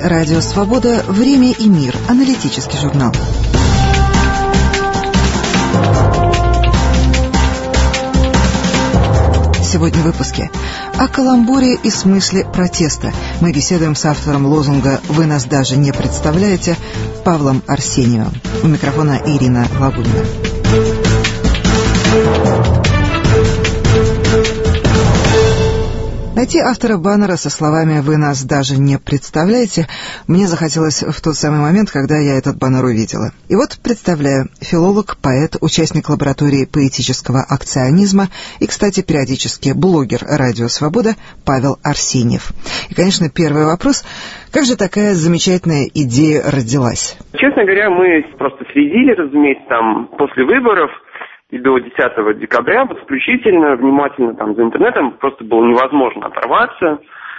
Радио Свобода. Время и мир. Аналитический журнал. Сегодня в выпуске о каламбуре и смысле протеста. Мы беседуем с автором лозунга «Вы нас даже не представляете» Павлом Арсеньевым. У микрофона Ирина Лагунина. Найти автора баннера со словами «Вы нас даже не представляете» мне захотелось в тот самый момент, когда я этот баннер увидела. И вот представляю: филолог, поэт, участник лаборатории поэтического акционизма и, кстати, периодически блогер «Радио Свобода» Павел Арсеньев. И, конечно, первый вопрос: как же такая замечательная идея родилась? Честно говоря, мы просто следили, разумеется, там после выборов, и до 10 декабря вот исключительно внимательно там за интернетом, просто было невозможно оторваться.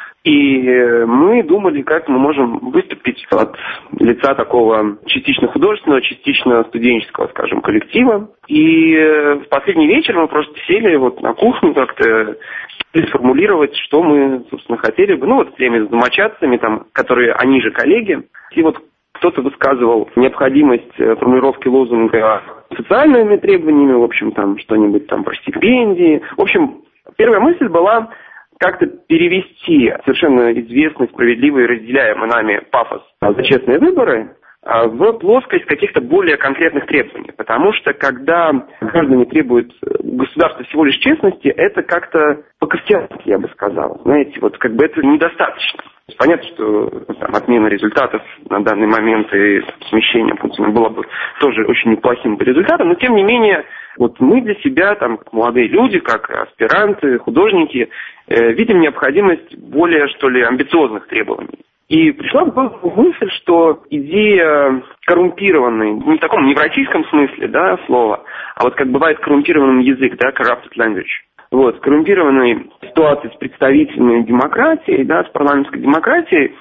И мы думали, как мы можем выступить от лица такого частично художественного, частично студенческого, скажем, коллектива. И в последний вечер мы просто сели вот на кухню как-то сформулировать, что мы, собственно, хотели бы. Ну, вот время с домочадцами, там, которые они же коллеги. И вот кто-то высказывал необходимость формулировки лозунга социальными требованиями, в общем, там что-нибудь там про стипендии. В общем, первая мысль была как-то перевести совершенно известный, справедливый, разделяемый нами пафос за честные выборы в плоскость каких-то более конкретных требований. Потому что когда граждане требуют государства всего лишь честности, это как-то по-костянски, я бы сказал. Знаете, вот как бы это недостаточно. Понятно, что там, отмена результатов на данный момент и смещение Путина было бы тоже очень неплохим результатом, но тем не менее, вот мы для себя, там, как молодые люди, как аспиранты, художники, видим необходимость более, что ли, амбициозных требований. И пришла в голову мысль, что идея коррумпированной, не в таком невротическом смысле, да, слова, а вот как бывает коррумпированный язык, да, corrupted language. Вот, коррумпированной ситуации с представительной демократией, да, с парламентской демократией,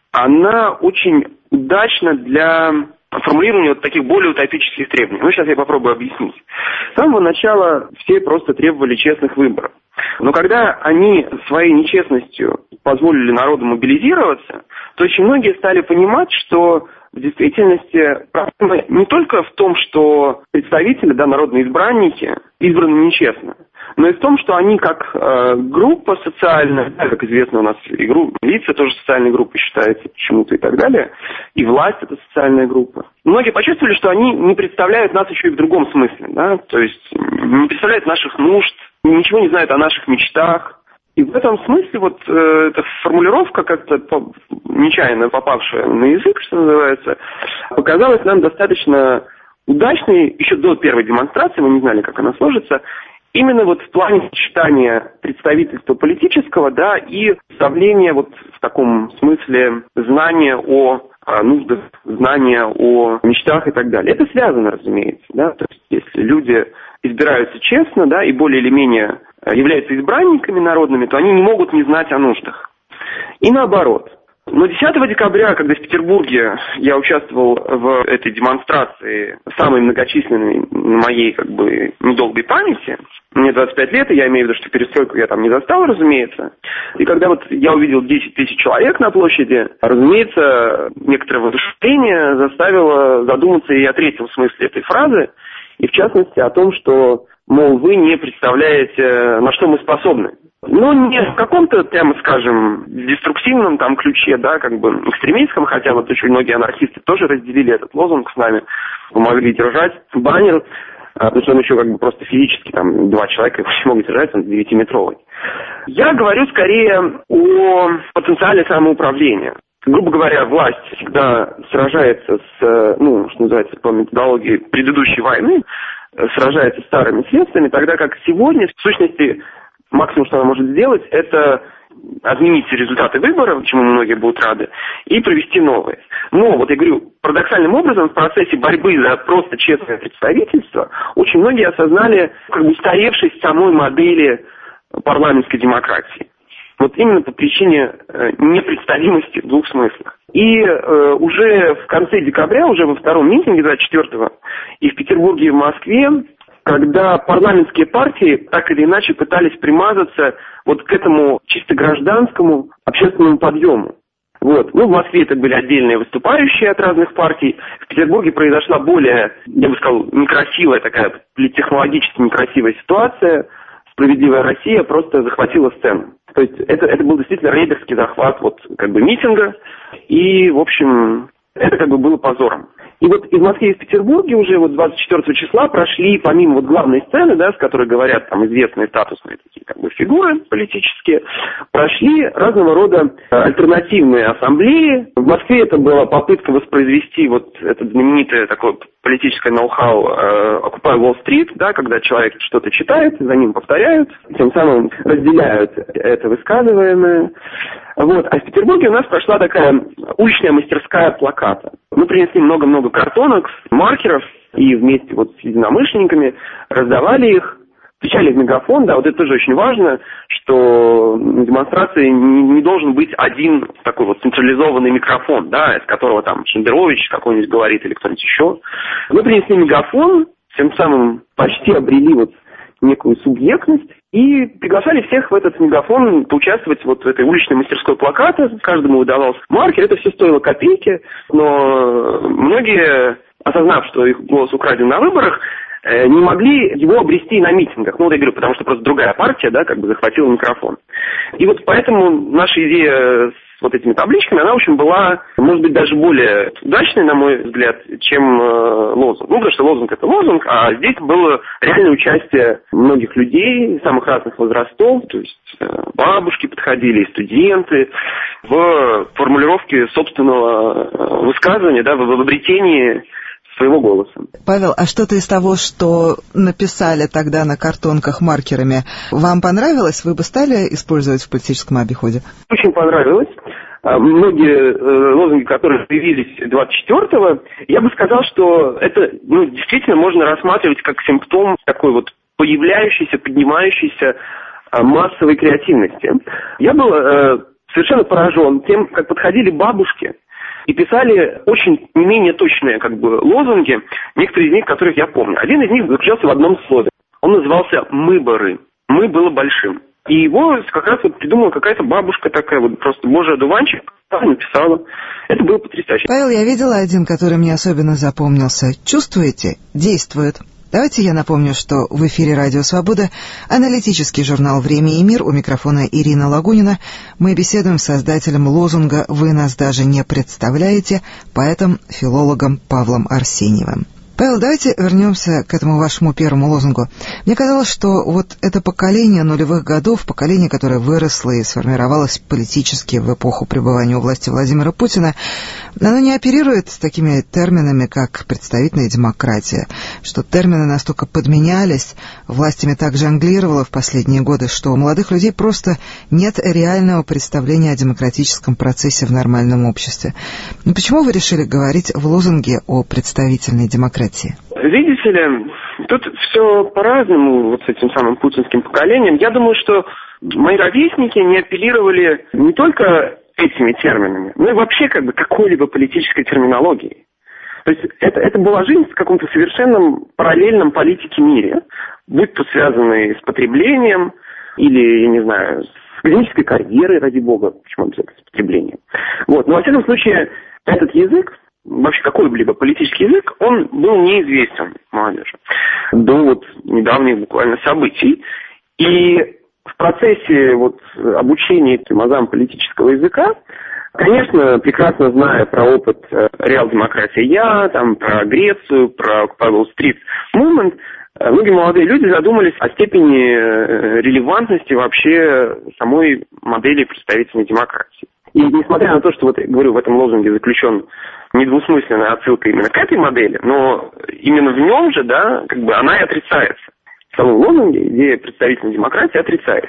она очень удачна для формулирования вот таких более утопических требований. Ну, сейчас я попробую объяснить. С самого начала все просто требовали честных выборов. Но когда они своей нечестностью позволили народу мобилизироваться, то очень многие стали понимать, что в действительности проблема не только в том, что представители, да, народные избранники избраны нечестно, но и в том, что они как группа социальная, да, как известно, у нас и лица тоже социальной группой считаются почему-то и так далее, и власть это социальная группа. Многие почувствовали, что они не представляют нас еще и в другом смысле, да, то есть не представляют наших нужд, ничего не знают о наших мечтах. И в этом смысле вот эта формулировка, как-то нечаянно попавшая на язык, что называется, показалась нам достаточно удачной еще до первой демонстрации, мы не знали, как она сложится, именно вот в плане сочетания представительства политического, да, и составления вот в таком смысле знания о нуждах, знания о мечтах и так далее. Это связано, разумеется, да, то есть если люди избираются честно, да, и более или менее являются избранниками народными, то они не могут не знать о нуждах. И наоборот. Но 10 декабря, когда в Петербурге я участвовал в этой демонстрации, самой многочисленной на моей как бы недолгой памяти, мне 25 лет, и я имею в виду, что перестройку я там не застал, разумеется. И когда вот я увидел 10 тысяч человек на площади, разумеется, некоторое воодушевление заставило задуматься и о третьем смысле этой фразы, и в частности о том, что, мол, вы не представляете, на что мы способны. Но не в каком-то, прямо скажем, деструктивном там ключе, да, как бы экстремистском, хотя вот очень многие анархисты тоже разделили этот лозунг с нами, помогли держать баннер, потому что он еще как бы просто физически, там, 2 человека его не могут держать, он 9-метровый. Я говорю скорее о потенциале самоуправления. Грубо говоря, власть всегда сражается с, ну, что называется, по методологии предыдущей войны, сражается с старыми средствами, тогда как сегодня, в сущности, максимум, что она может сделать, это отменить результаты выборов, чему многие будут рады, и провести новые. Но, вот я говорю, парадоксальным образом в процессе борьбы за просто честное представительство очень многие осознали как бы устаревшесть самой модели парламентской демократии. Вот именно по причине непредставимости в двух смыслах. И уже в конце декабря, уже во втором митинге, 24-го, и в Петербурге, и в Москве, когда парламентские партии так или иначе пытались примазаться вот к этому чисто гражданскому общественному подъему. Вот. Ну, в Москве это были отдельные выступающие от разных партий. В Петербурге произошла более, я бы сказал, некрасивая такая, технологически некрасивая ситуация. «Справедливая Россия» просто захватила сцену. То есть это был действительно рейдерский захват митинга. И, в общем, это было позором. И вот из Москвы и из Петербурга уже 24 числа прошли, помимо главной сцены, да, с которой говорят там известные статусные такие фигуры политические, прошли разного рода альтернативные ассамблеи. В Москве это была попытка воспроизвести это знаменитое такое политическое ноу-хау «Occupy Wall Street», да, когда человек что-то читает, за ним повторяют, тем самым разделяют это высказываемое. Вот. А в Петербурге у нас прошла такая уличная мастерская плаката. Мы принесли много-много картонок, маркеров, и вместе с единомышленниками раздавали их, включали в мегафон. Да, это тоже очень важно, что на демонстрации не должен быть один такой централизованный микрофон, да, из которого там Шендерович какой-нибудь говорит или кто-нибудь еще. Мы принесли мегафон, тем самым почти обрели некую субъектность, и приглашали всех в этот мегафон поучаствовать в этой уличной мастерской плаката. Каждому выдавался маркер, это все стоило копейки, но многие, осознав, что их голос украден на выборах, не могли его обрести на митингах. Я говорю, потому что просто другая партия, да, захватила микрофон. И поэтому наша идея с этими табличками, она, в общем, была, может быть, даже более удачной, на мой взгляд, чем лозунг. Потому что лозунг – это лозунг, а здесь было реальное участие многих людей самых разных возрастов, то есть бабушки подходили, и студенты, в формулировке собственного высказывания, да, в обретении своего голоса. Павел, а что-то из того, что написали тогда на картонках маркерами, вам понравилось? Вы бы стали использовать в политическом обиходе? Очень понравилось. Многие лозунги, которые появились 24-го, я бы сказал, что это действительно можно рассматривать как симптом такой появляющейся, поднимающейся массовой креативности. Я был совершенно поражен тем, как подходили бабушки и писали очень не менее точные лозунги, некоторые из них, которых я помню. Один из них заключался в одном слове. Он назывался «Мы-боры». «Мы» было большим. И его как раз придумала какая-то бабушка такая, просто божий одуванчик, написала. Это было потрясающе. Павел, я видела один, который мне особенно запомнился. Чувствуете? Действует. Давайте я напомню, что в эфире «Радио Свобода» аналитический журнал «Время и мир», у микрофона Ирина Лагунина. Мы беседуем с создателем лозунга «Вы нас даже не представляете», поэтом-филологом Павлом Арсеньевым. Павел, давайте вернемся к этому вашему первому лозунгу. Мне казалось, что это поколение нулевых годов, поколение, которое выросло и сформировалось политически в эпоху пребывания у власти Владимира Путина, оно не оперирует с такими терминами, как представительная демократия, что термины настолько подменялись, властями так жонглировала в последние годы, что у молодых людей просто нет реального представления о демократическом процессе в нормальном обществе. Но почему вы решили говорить в лозунге о представительной демократии? Видите ли, тут все по-разному с этим самым путинским поколением. Я думаю, что мои ровесники не апеллировали не только этими терминами, но и вообще какой-либо политической терминологией. То есть это была жизнь в каком-то совершенном параллельном политике мире, будь то связанной с потреблением или, я не знаю, с академической карьерой, ради бога, почему обязательно с потреблением. Но во всяком случае, этот язык, вообще какой-либо политический язык, он был неизвестен молодежи до недавних буквально событий. И в процессе обучения этим азам политического языка, конечно, прекрасно зная про опыт реал-демократии про Грецию, про Occupy Wall Street Movement, многие молодые люди задумались о степени релевантности вообще самой модели представительной демократии. И несмотря на то, что, говорю, в этом лозунге заключен недвусмысленная отсылка именно к этой модели, но именно в нем же, да, она и отрицается. В самом лозунге идея представительной демократии отрицается.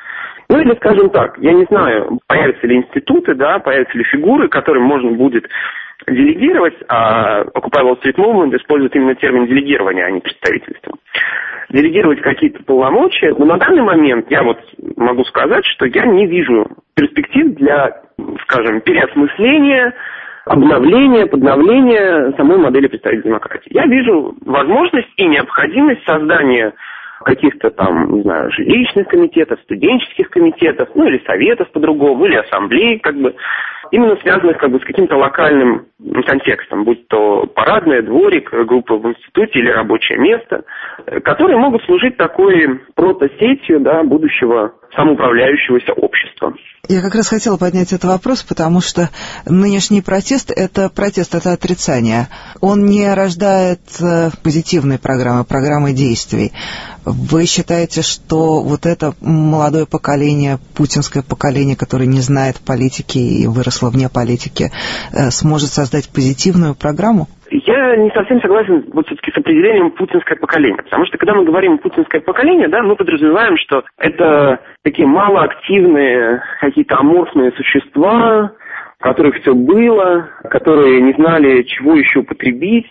Или, скажем так, я не знаю, появятся ли институты, да, появятся ли фигуры, которым можно будет делегировать, а Occupy Wall Street Movement использует именно термин делегирования, а не представительства. Делегировать какие-то полномочия. Но на данный момент я могу сказать, что я не вижу перспектив для, скажем, переосмысления, обновления, подновления самой модели представительной демократии. Я вижу возможность и необходимость создания каких-то не знаю, жилищных комитетов, студенческих комитетов, или советов по-другому, или ассамблей, именно связанных как бы с каким-то локальным контекстом, будь то парадная, дворик, группа в институте или рабочее место, которые могут служить такой протосетью, да, будущего самоуправляющегося общества. Я как раз хотела поднять этот вопрос, потому что нынешний протест – это отрицание. Он не рождает позитивной программы действий. Вы считаете, что вот это молодое поколение, путинское поколение, которое не знает политики и выросло вне политики, сможет создать позитивную программу? Я не совсем согласен вот все-таки с определением «путинское поколение», потому что когда мы говорим «путинское поколение», да, мы подразумеваем, что это такие малоактивные, какие-то аморфные существа, у которых все было, которые не знали, чего еще употребить,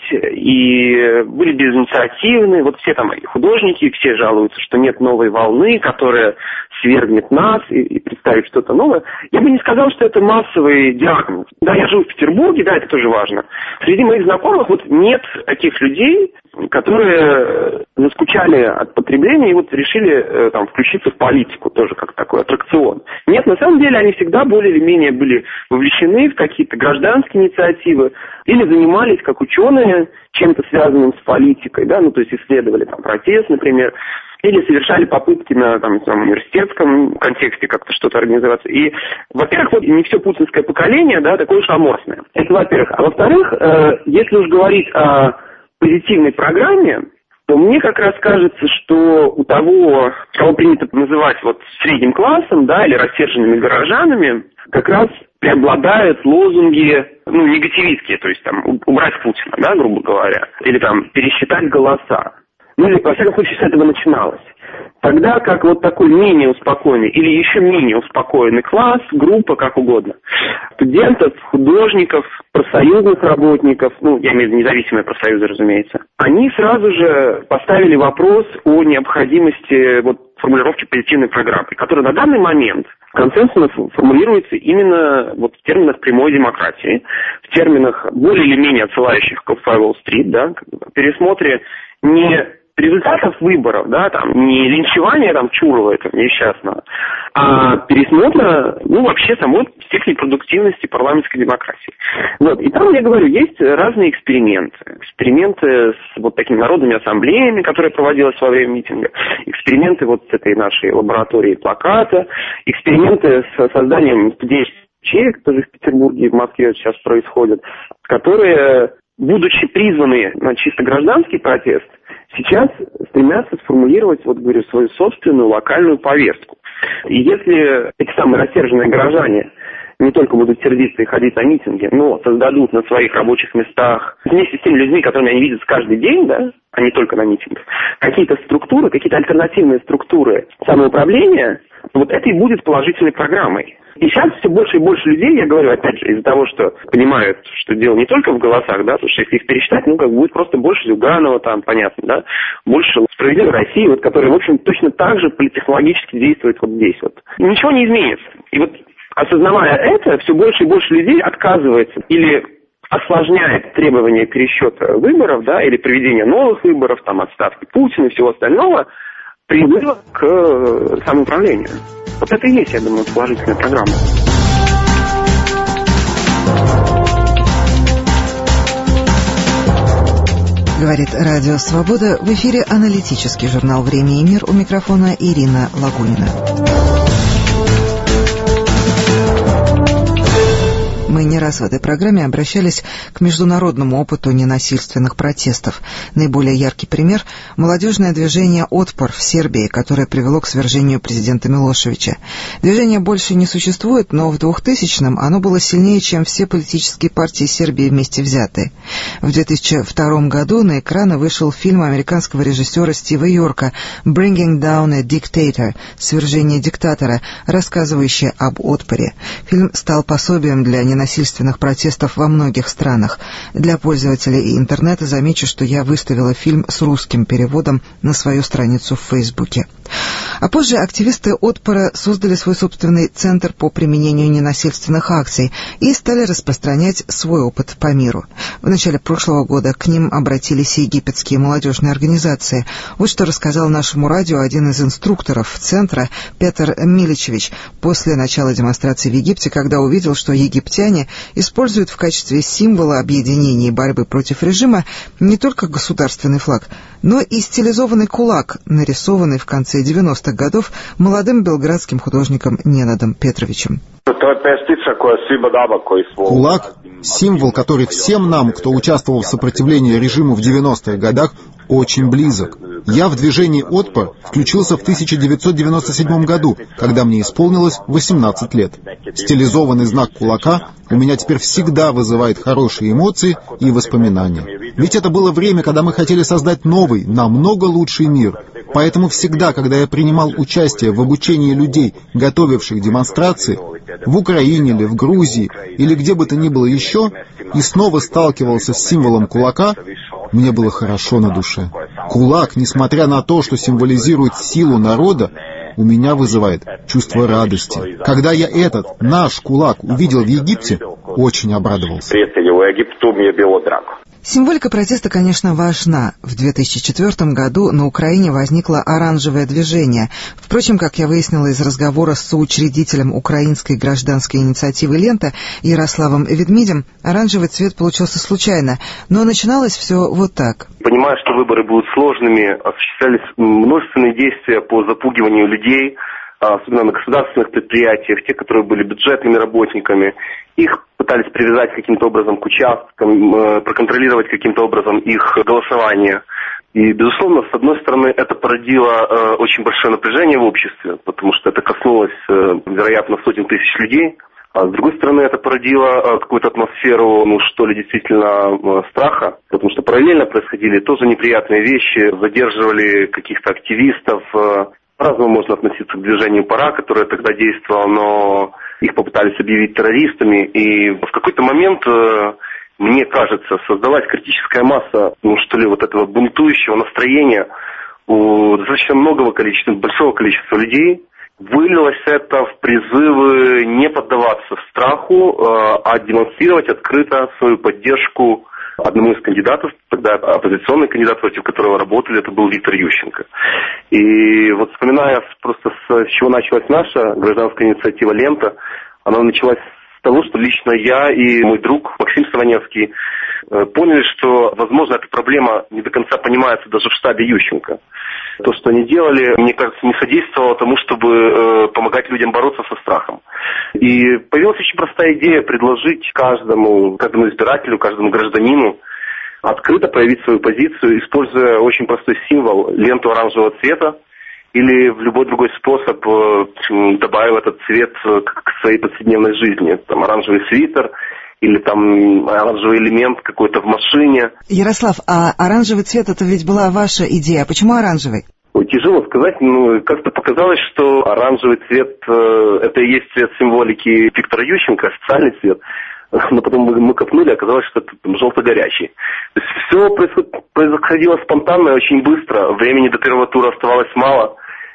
и были безинициативны. Вот все там художники, все жалуются, что нет новой волны, которая свергнет нас и представит что-то новое. Я бы не сказал, что это массовый диагноз. Да, я живу в Петербурге, да, это тоже важно. Среди моих знакомых вот нет таких людей, которые заскучали от потребления и вот решили там включиться в политику, тоже как такой аттракцион. Нет, на самом деле они всегда более или менее были вовлечены в какие-то гражданские инициативы или занимались как ученые чем-то связанным с политикой, да, ну то есть исследовали там протест, например, или совершали попытки на там, университетском контексте как-то что-то организоваться. И, во-первых, вот не все путинское поколение, да, такое уж аморфное. Это во-первых. А во-вторых, если уж говорить о позитивной программе, то мне как раз кажется, что у того, кого принято называть вот средним классом, да, или рассерженными горожанами, как раз преобладают лозунги, ну, негативистские, то есть там убрать Путина, да, грубо говоря, или там пересчитать голоса. Ну, или, во всяком случае, с этого начиналось. Тогда как вот такой менее успокоенный или еще менее успокоенный класс, группа, как угодно, студентов, художников, профсоюзных работников, ну, я имею в виду независимые профсоюзы, разумеется, они сразу же поставили вопрос о необходимости вот формулировки позитивной программы, которая на данный момент консенсусно формулируется именно вот в терминах прямой демократии, в терминах более или менее отсылающих к Уолл-стрит, да, пересмотре не результатов выборов, да, там, не линчевания там Чурова этого несчастного, а пересмотра, ну, вообще самой степени продуктивности парламентской демократии. Вот, и там, я говорю, есть разные эксперименты. Эксперименты с вот такими народными ассамблеями, которые проводились во время митинга, эксперименты вот с этой нашей лабораторией плаката, эксперименты с созданием студенческих ячеек, тоже в Петербурге и в Москве сейчас происходят, которые, будучи призваны на чисто гражданский протест, сейчас стремятся сформулировать, вот говорю, свою собственную локальную повестку. И если эти самые рассерженные горожане не только будут сердиться и ходить на митинги, но создадут на своих рабочих местах, вместе с теми людьми, которыми они видят каждый день, да, а не только на митингах, какие-то структуры, какие-то альтернативные структуры самоуправления, вот это и будет положительной программой. И сейчас все больше и больше людей, я говорю, опять же, из-за того, что понимают, что дело не только в голосах, да, потому что если их пересчитать, ну, как будет просто больше Зюганова, там, понятно, да, больше «Справедливой России», вот, которая, в общем, точно так же политтехнологически действует вот здесь вот. Ничего не изменится. И вот, осознавая это, все больше и больше людей отказывается или осложняет требования пересчета выборов, да, или проведения новых выборов, там, отставки Путина и всего остального, призыва к самоуправлению. Вот это и есть, я думаю, положительная программа. Говорит Радио Свобода. В эфире аналитический журнал «Время и мир». У микрофона Ирина Лагунина. Мы не раз в этой программе обращались к международному опыту ненасильственных протестов. Наиболее яркий пример – молодежное движение «Отпор» в Сербии, которое привело к свержению президента Милошевича. Движение больше не существует, но в 2000-м оно было сильнее, чем все политические партии Сербии вместе взятые. В 2002 году на экраны вышел фильм американского режиссера Стива Йорка «Bringing Down a Dictator» – «Свержение диктатора», рассказывающий об отпоре. Фильм стал пособием для ненасильственных протестов во многих странах. Для пользователей интернета замечу, что я выставила фильм с русским переводом на свою страницу в Фейсбуке. А позже активисты отпора создали свой собственный центр по применению ненасильственных акций и стали распространять свой опыт по миру. В начале прошлого года к ним обратились и египетские молодежные организации. Вот что рассказал нашему радио один из инструкторов центра Петр Миличевич после начала демонстрации в Египте, когда увидел, что египтяне используют в качестве символа объединения и борьбы против режима не только государственный флаг, но и стилизованный кулак, нарисованный в конце 90-х годов молодым белградским художником Ненадом Петровичем. Кулак — символ, который всем нам, кто участвовал в сопротивлении режиму в 90-х годах, очень близок. Я в движении «Отпор» включился в 1997 году, когда мне исполнилось 18 лет. Стилизованный знак кулака у меня теперь всегда вызывает хорошие эмоции и воспоминания. Ведь это было время, когда мы хотели создать новый, намного лучший мир. Поэтому всегда, когда я принимал участие в обучении людей, готовивших демонстрации, в Украине или в Грузии, или где бы то ни было еще, и снова сталкивался с символом кулака, мне было хорошо на душе. Кулак, несмотря на то, что символизирует силу народа, у меня вызывает чувство радости. Когда я этот, наш кулак, увидел в Египте, очень обрадовался. Символика протеста, конечно, важна. В 2004 году на Украине возникло оранжевое движение. Впрочем, как я выяснила из разговора с соучредителем украинской гражданской инициативы «Лента» Ярославом Ведмидем, оранжевый цвет получился случайно, но начиналось все вот так. Понимая, что выборы будут сложными, осуществлялись множественные действия по запугиванию людей, особенно на государственных предприятиях, те, которые были бюджетными работниками. Их пытались привязать каким-то образом к участкам, проконтролировать каким-то образом их голосование. И, безусловно, с одной стороны, это породило очень большое напряжение в обществе, потому что это коснулось, вероятно, сотен тысяч людей. А с другой стороны, это породило какую-то атмосферу, действительно страха, потому что параллельно происходили тоже неприятные вещи, задерживали каких-то активистов. По-разному можно относиться к движению «Пора», которое тогда действовало, но их попытались объявить террористами. И в какой-то момент, мне кажется, создалась критическая масса, этого бунтующего настроения у достаточно большого количества людей. Вылилось это в призывы не поддаваться страху, а демонстрировать открыто свою поддержку одному из кандидатов, тогда оппозиционный кандидат, против которого работали, это был Виктор Ющенко. И вспоминая просто с чего началась наша гражданская инициатива «Лента», она началась с того, что лично я и мой друг Максим Саваневский поняли, что, возможно, эта проблема не до конца понимается даже в штабе Ющенко. То, что они делали, мне кажется, не содействовало тому, чтобы помогать людям бороться со страхом. И появилась очень простая идея предложить каждому избирателю, каждому гражданину открыто проявить свою позицию, используя очень простой символ — ленту оранжевого цвета, или в любой другой способ добавив этот цвет к своей повседневной жизни. Оранжевый свитер или оранжевый элемент какой-то в машине. Ярослав, а оранжевый цвет — это ведь была ваша идея. А почему оранжевый? Тяжело сказать, как-то показалось, что оранжевый цвет это и есть цвет символики Виктора Ющенко, официальный цвет. Но потом мы копнули, оказалось, что это желто-горячий. То есть все происходило спонтанно и очень быстро. Времени до первого тура оставалось мало.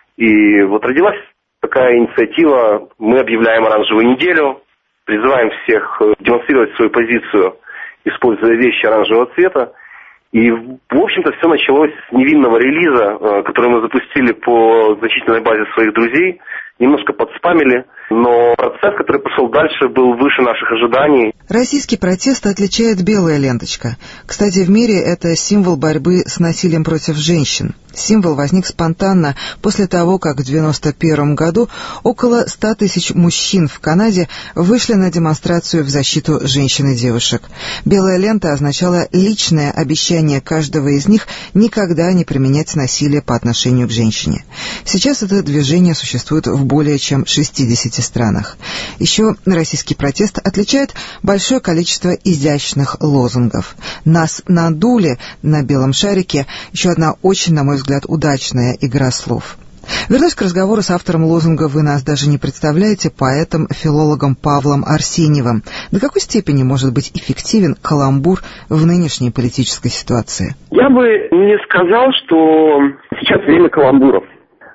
И родилась такая инициатива. Мы объявляем оранжевую неделю, призываем всех демонстрировать свою позицию, используя вещи оранжевого цвета. И, в общем-то, все началось с невинного релиза, который мы запустили по значительной базе своих друзей. Немножко подспамили, но процесс, который пошел дальше, был выше наших ожиданий. Российский протест отличает белая ленточка. Кстати, в мире это символ борьбы с насилием против женщин. Символ возник спонтанно после того, как в 1991 году около 100 тысяч мужчин в Канаде вышли на демонстрацию в защиту женщин и девушек. Белая лента означала личное обещание каждого из них никогда не применять насилие по отношению к женщине. Сейчас это движение существует в более чем 60 странах. Еще российский протест отличает большое количество изящных лозунгов. «Нас надули» на белом шарике — еще одна очень, на мой взгляд, удачная игра слов. Вернусь к разговору с автором лозунга «Вы нас даже не представляете», поэтом-филологом Павлом Арсеньевым. До какой степени может быть эффективен каламбур в нынешней политической ситуации? Я бы не сказал, что сейчас время каламбуров.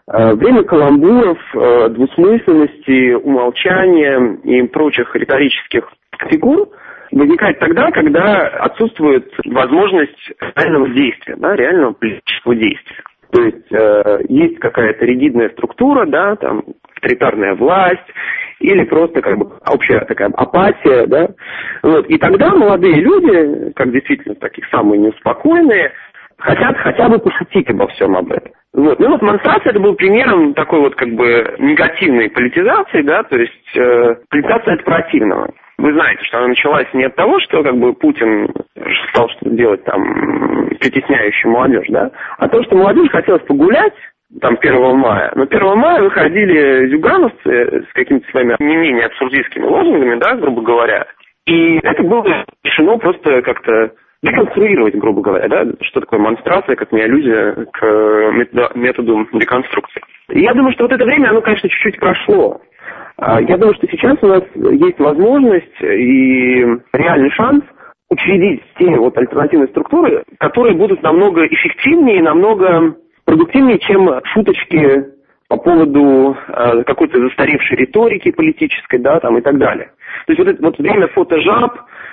Время каламбуров, двусмысленности, умолчания и прочих риторических фигур возникает тогда, когда отсутствует возможность реального действия, да, реального политического действия. То есть есть какая-то ригидная структура, да, там авторитарная власть или просто как бы общая такая апатия, да. Вот. И тогда молодые люди, как действительно такие самые неуспокоенные, хотят хотя бы пошутить обо всем об этом. Вот. Ну вот монстрация это был примером такой вот как бы негативной политизации, да, то есть политизация от противного. Вы знаете, что она началась не от того, что как бы Путин стал что-то делать там, притесняющую молодежь, да, а то, что молодежь хотелось погулять там 1 мая. Но 1 мая выходили зюгановцы с какими-то своими не менее абсурдистскими лозунгами, да, грубо говоря. И это было решено просто как-то деконструировать, грубо говоря, да, что такое монстрация, как не аллюзия к методу деконструкции. И я думаю, что вот это время, оно, конечно, чуть-чуть прошло. Я думаю, что сейчас у нас есть возможность и реальный шанс учредить те вот альтернативные структуры, которые будут намного эффективнее, намного продуктивнее, чем шуточки по поводу какой-то застаревшей риторики политической, да, там и так далее. То есть вот это вот время фотожаб,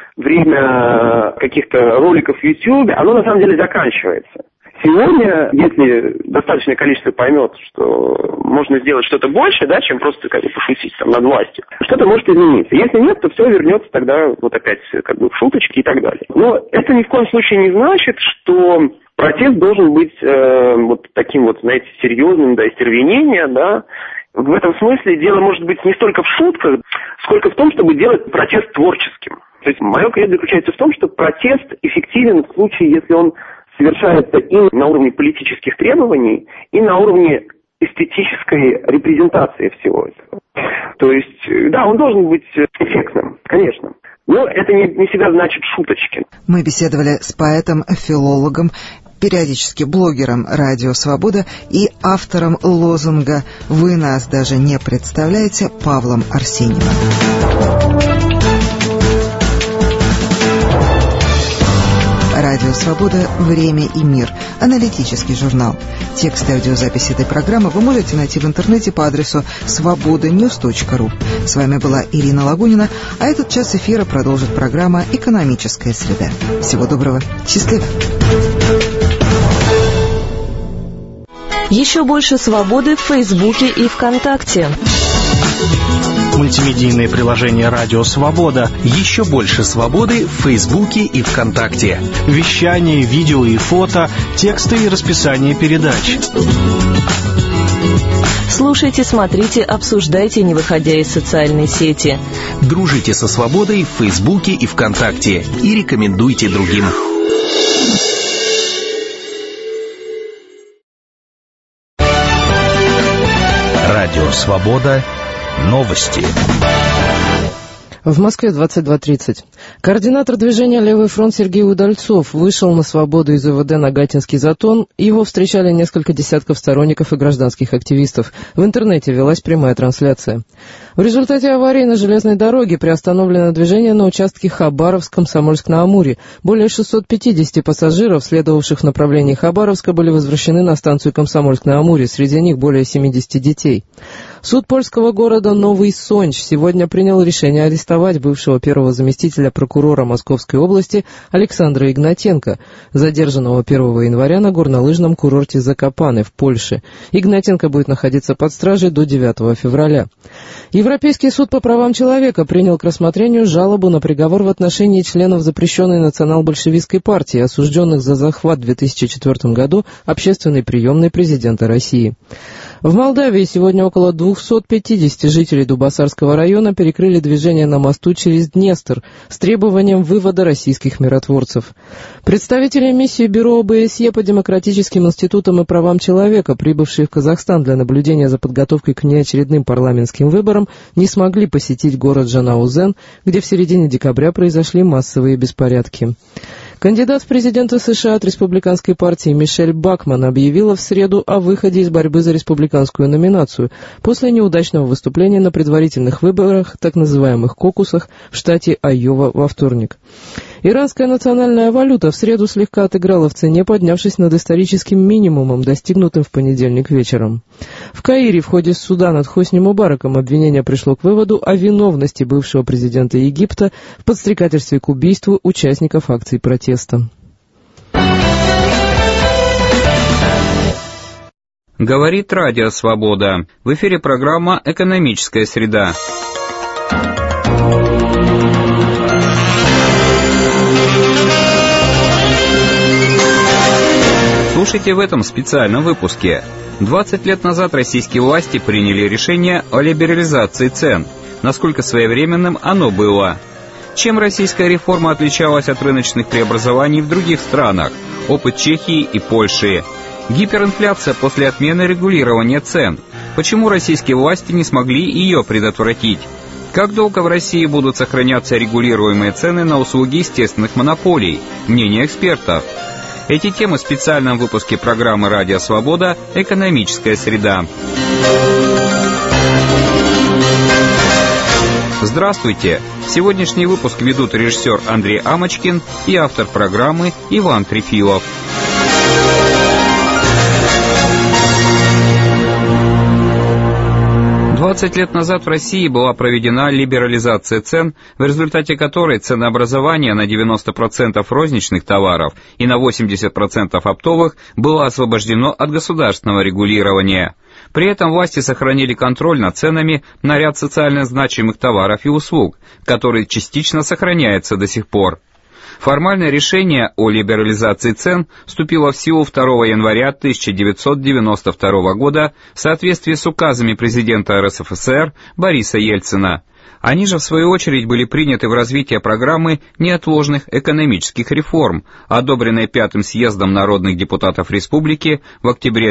время каких-то роликов в YouTube, оно на самом деле заканчивается. Сегодня, если достаточное количество поймет, что можно сделать что-то больше, да, чем просто как бы пошутить там над властью, что-то может измениться. Если нет, то все вернется тогда вот опять как бы в шуточки и так далее. Но это ни в коем случае не значит, что протест должен быть вот таким вот, знаете, серьезным, да, истервенением, да. В этом смысле дело может быть не столько в шутках, сколько в том, чтобы делать протест творческим. То есть мое кредо заключается в том, что протест эффективен в случае, если он совершается и на уровне политических требований, и на уровне эстетической репрезентации всего этого. То есть, да, он должен быть эффектным, конечно. Но это не всегда значит шуточки. Мы беседовали с поэтом, филологом, периодически блогером «Радио Свобода» и автором лозунга «Вы нас даже не представляете» Павлом Арсеньевым. «Радио Свобода. Время и мир». Аналитический журнал. Текст и аудиозапись этой программы вы можете найти в интернете по адресу svobodanews.ru. С вами была Ирина Лагунина, а этот час эфира продолжит программа «Экономическая среда». Всего доброго. Счастливо. Еще больше свободы в Фейсбуке и ВКонтакте. Мультимедийное приложение «Радио Свобода». Еще больше свободы в Фейсбуке и ВКонтакте. Вещание, видео и фото, тексты и расписание передач. Слушайте, смотрите, обсуждайте, не выходя из социальной сети. Дружите со свободой в Фейсбуке и ВКонтакте. И рекомендуйте другим. Радио Свобода. Новости. В Москве 22:30. Координатор движения «Левый фронт» Сергей Удальцов вышел на свободу из УВД на Гатинский затон. Его встречали несколько десятков сторонников и гражданских активистов. В интернете велась прямая трансляция. В результате аварии на железной дороге приостановлено движение на участке Хабаровск-Комсомольск-на-Амуре. Более 650 пассажиров, следовавших в направлении Хабаровска, были возвращены на станцию Комсомольск-на-Амуре. Среди них более 70 детей. Суд польского города Новый Сонч сегодня принял решение арестовать бывшего первого заместителя прокурора Московской области Александра Игнатенко, задержанного 1 января на горнолыжном курорте Закопаны в Польше. Игнатенко будет находиться под стражей до 9 февраля. Европейский суд по правам человека принял к рассмотрению жалобу на приговор в отношении членов запрещенной национал-большевистской партии, осужденных за захват в 2004 году общественной приемной президента России. В Молдавии сегодня около 250 жителей Дубасарского района перекрыли движение на мосту через Днестр с требованием вывода российских миротворцев. Представители миссии Бюро ОБСЕ по демократическим институтам и правам человека, прибывшие в Казахстан для наблюдения за подготовкой к внеочередным парламентским выборам, не смогли посетить город Жанаузен, где в середине декабря произошли массовые беспорядки. Кандидат в президенты США от республиканской партии Мишель Бакман объявила в среду о выходе из борьбы за республиканскую номинацию после неудачного выступления на предварительных выборах, так называемых кокусах, в штате Айова во вторник. Иранская национальная валюта в среду слегка отыграла в цене, поднявшись над историческим минимумом, достигнутым в понедельник вечером. В Каире в ходе суда над Хосни Мубараком обвинение пришло к выводу о виновности бывшего президента Египта в подстрекательстве к убийству участников акций протеста. Говорит Радио Свобода. В эфире программа «Экономическая среда». Слушайте в этом специальном выпуске. 20 лет назад российские власти приняли решение о либерализации цен. Насколько своевременным оно было? Чем российская реформа отличалась от рыночных преобразований в других странах? Опыт Чехии и Польши. Гиперинфляция после отмены регулирования цен. Почему российские власти не смогли ее предотвратить? Как долго в России будут сохраняться регулируемые цены на услуги естественных монополий? Мнение экспертов. Эти темы в специальном выпуске программы «Радио Свобода. Экономическая среда». Здравствуйте! Сегодняшний выпуск ведут режиссер Андрей Амочкин и автор программы Иван Трефилов. 20 лет назад в России была проведена либерализация цен, в результате которой ценообразование на 90% розничных товаров и на 80% оптовых было освобождено от государственного регулирования. При этом власти сохранили контроль над ценами на ряд социально значимых товаров и услуг, который частично сохраняется до сих пор. Формальное решение о либерализации цен вступило в силу 2 января 1992 года в соответствии с указами президента РСФСР Бориса Ельцина. Они же, в свою очередь, были приняты в развитие программы неотложных экономических реформ, одобренной 5-м съездом народных депутатов республики в октябре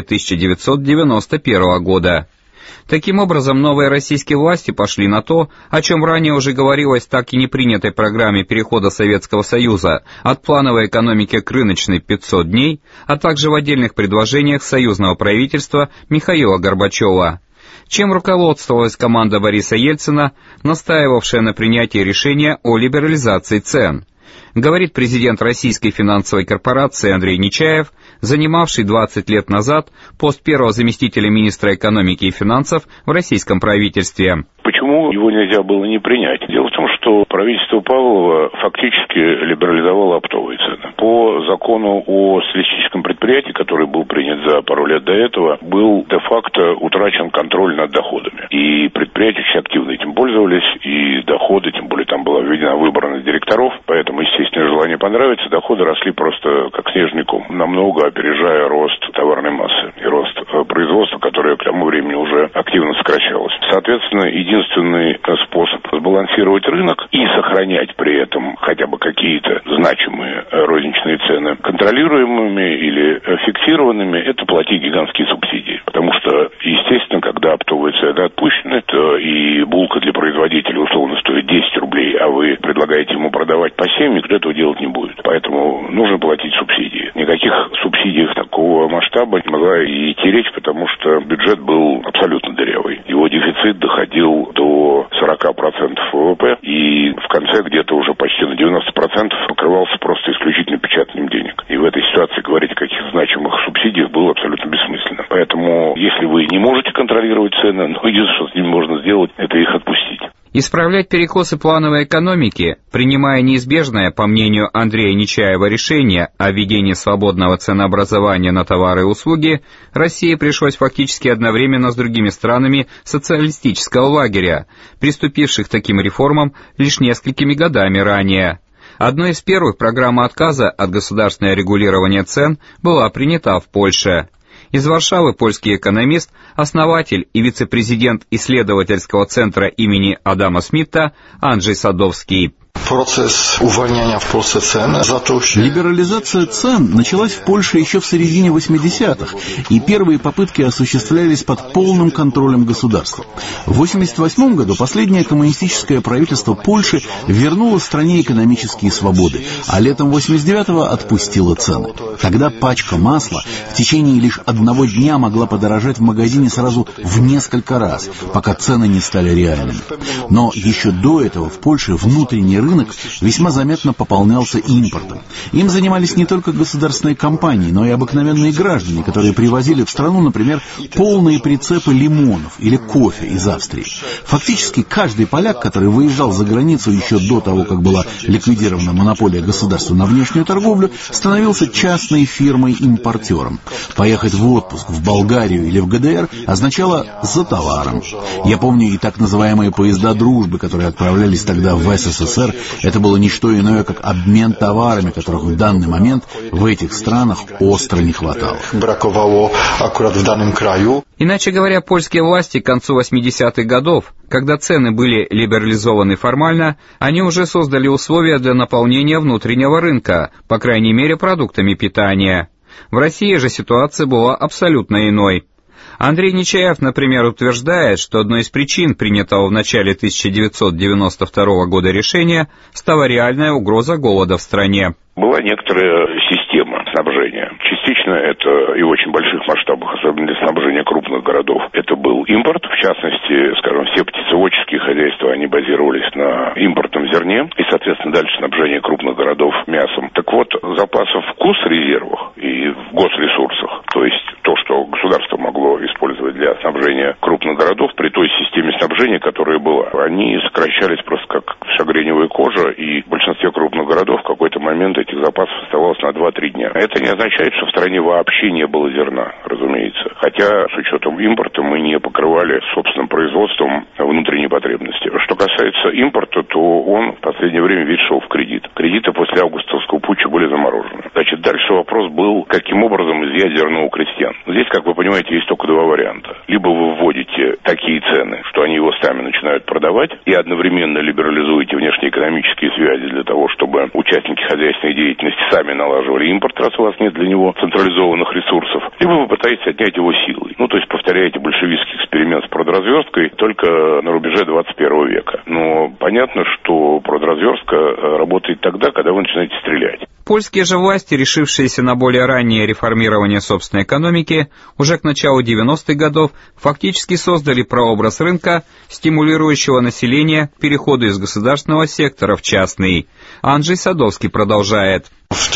1991 года. Таким образом, новые российские власти пошли на то, о чем ранее уже говорилось в так и не принятой программе перехода Советского Союза от плановой экономики к рыночной 500 дней, а также в отдельных предложениях союзного правительства Михаила Горбачева. Чем руководствовалась команда Бориса Ельцина, настаивавшая на принятии решения о либерализации цен? Говорит президент Российской финансовой корпорации Андрей Нечаев, занимавший 20 лет назад пост первого заместителя министра экономики и финансов в российском правительстве. Почему его нельзя было не принять? Дело в том, что правительство Павлова фактически либерализовало оптовые цены. По закону о социалистическом предприятии, который был принят за пару лет до этого, был де-факто утрачен контроль над доходами. И предприятия очень активно этим пользовались, и доходы, тем более там была введена выборность директоров, поэтому, естественно, желание понравится, доходы росли просто как снежный ком, намного опережая рост товарной массы и рост производства, которое к тому времени уже активно сокращалось. Соответственно, единственный способ сбалансировать рынок и сохранять при этом хотя бы какие-то значимые розничные цены контролируемыми или фиксированными, это платить гигантские субсидии. Потому что, естественно, когда оптовые цены отпущены, то и булка для производителя условно стоит 10 рублей, а вы предлагаете ему продавать по 7, никто этого делать не будет. Поэтому нужно платить субсидии. Никаких субсидий такого масштаба не могла и идти речь, потому что бюджет был абсолютно дырявый. Его дефицит доходил до 40% ВВП, и в конце где-то уже почти на 90% покрывался просто исключительно печатанием денег. И в этой ситуации говорить о каких-то значимых субсидиях было абсолютно бессмысленно. Поэтому, если вы не можете контролировать цены, но единственное, что с ними можно сделать, это их отпустить. Исправлять перекосы плановой экономики, принимая неизбежное, по мнению Андрея Нечаева, решение о введении свободного ценообразования на товары и услуги, России пришлось фактически одновременно с другими странами социалистического лагеря, приступивших к таким реформам лишь несколькими годами ранее. Одной из первых программа отказа от государственного регулирования цен была принята в Польше. Из Варшавы польский экономист, основатель и вице-президент исследовательского центра имени Адама Смита Анджей Садовский. Процесс увольнения в Польше цен зачал. Либерализация цен началась в Польше еще в середине 80-х, и первые попытки осуществлялись под полным контролем государства. В 1988 году последнее коммунистическое правительство Польши вернуло стране экономические свободы, а летом 1989-го отпустило цены. Тогда пачка масла в течение лишь одного дня могла подорожать в магазине сразу в несколько раз, пока цены не стали реальными. Но еще до этого в Польше внутренний рынок рынок весьма заметно пополнялся импортом. Им занимались не только государственные компании, но и обыкновенные граждане, которые привозили в страну, например, полные прицепы лимонов или кофе из Австрии. Фактически каждый поляк, который выезжал за границу еще до того, как была ликвидирована монополия государства на внешнюю торговлю, становился частной фирмой-импортером. Поехать в отпуск в Болгарию или в ГДР означало «за товаром». Я помню и так называемые поезда дружбы, которые отправлялись тогда в СССР. Это было не что иное, как обмен товарами, которых в данный момент в этих странах остро не хватало. Иначе говоря, польские власти к концу 80-х годов, когда цены были либерализованы формально, они уже создали условия для наполнения внутреннего рынка, по крайней мере продуктами питания. В России же ситуация была абсолютно иной. Андрей Нечаев, например, утверждает, что одной из причин принятого в начале 1992 года решения стала реальная угроза голода в стране. Была некоторая система снабжения. Частично это и в очень больших масштабах, особенно для снабжения крупных городов. Это был импорт, в частности, скажем, все птицеводческие хозяйства, они базировались на импортном зерне, и, соответственно, дальше снабжение крупных городов мясом. Так вот, запасов в госрезервах и в госресурсах, то есть то, что государство могло использовать для снабжения крупных городов при той системе снабжения, которая была, они сокращались просто как шагреневая кожа, и в большинстве крупных городов в какой-то момент этих запасов оставалось на 2-3 дня. Это не означает, что в стране вообще не было зерна, разумеется. Хотя с учетом импорта мы не покрывали собственным производством внутренние потребности. Что касается импорта, то он в последнее время весь шел в кредит. Кредиты после августовского путча были заморожены. Значит, дальше вопрос был, каким образом изъять зерно у крестьян. Здесь, как вы понимаете, есть только два варианта. Либо вы вводите такие цены, что они его сами начинают продавать, и одновременно либерализуете внешнеэкономические связи для того, чтобы участники хозяйственной деятельности сами налаживали импорт, раз у вас нет для него централизованных ресурсов, либо вы пытаетесь отнять его силой. То есть повторяете большевистский эксперимент с продразверсткой только на рубеже 21 века. Но понятно, что продразверстка работает тогда, когда вы начинаете стрелять. Польские же власти, решившиеся на более раннее реформирование собственной экономики, уже к началу 90-х годов фактически создали прообраз рынка, стимулирующего население к переходу из государственного сектора в частный. Анджей Садовский продолжает. В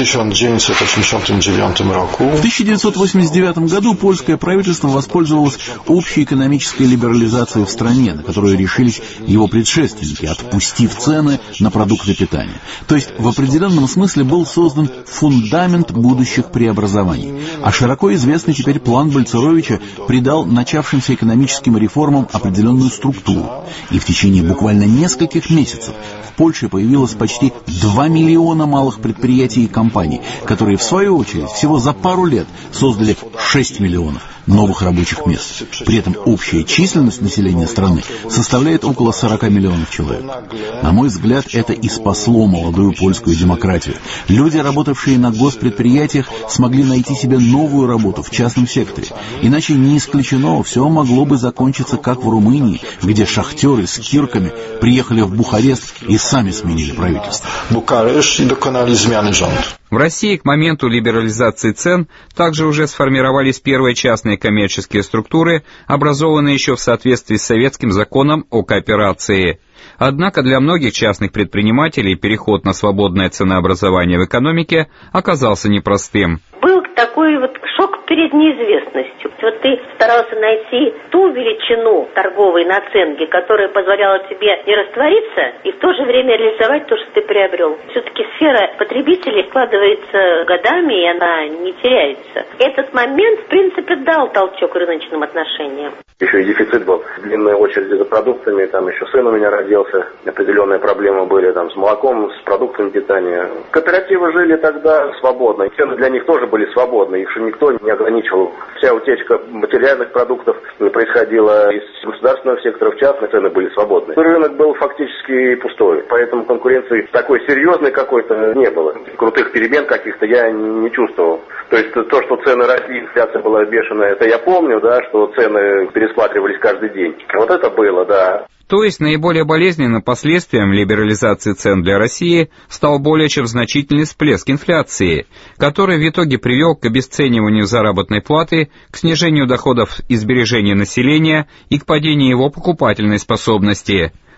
1989 году польское правительство воспользовалось общей экономической либерализацией в стране, на которую решились его предшественники, отпустив цены на продукты питания. То есть в определенном смысле был создан фундамент будущих преобразований. А широко известный теперь план Бальцеровича придал начавшимся экономическим реформам определенную структуру. И в течение буквально нескольких месяцев в Польше появилось почти 2 миллиона малых предприятий и компаний, которые в свою очередь всего за пару лет создали 6 миллионов новых рабочих мест. При этом общая численность населения страны составляет около 40 миллионов человек. На мой взгляд, это и спасло молодую польскую демократию. Люди, работавшие на госпредприятиях, смогли найти себе новую работу в частном секторе. Иначе не исключено, все могло бы закончиться как в Румынии, где шахтеры с кирками приехали в Бухарест и сами сменили правительство. Бухарест и доконали смены rząd. В России к моменту либерализации цен также уже сформировались первые частные коммерческие структуры, образованные еще в соответствии с советским законом о кооперации. Однако для многих частных предпринимателей переход на свободное ценообразование в экономике оказался непростым. Был такой шок перед неизвестностью. Ты старался найти ту величину торговой наценки, которая позволяла тебе не раствориться и в то же время реализовать то, что ты приобрел. Все-таки сфера потребителей складывается годами, и она не теряется. Этот момент, в принципе, дал толчок рыночным отношениям. Еще и дефицит был. Длинные очереди за продуктами, там еще сын у меня родился, определенные проблемы были там с молоком, с продуктами питания. Кооперативы жили тогда свободно, цены для них тоже были свободны, их же никто не ограничивал. Вся утечка материальных продуктов происходила из государственного сектора в частный, цены были свободны. Рынок был фактически пустой, поэтому конкуренции такой серьезной какой-то не было. Крутых перемен каких-то я не чувствовал. То есть то, что цены росли, инфляция была бешеная, это я помню, да, что цены пересматривались каждый день. Вот это было, да. То есть наиболее болезненным последствием либерализации цен для России стал более чем значительный всплеск инфляции, который в итоге привел к обесцениванию заработной платы, к снижению доходов и сбережений населения и к падению его покупательной способности.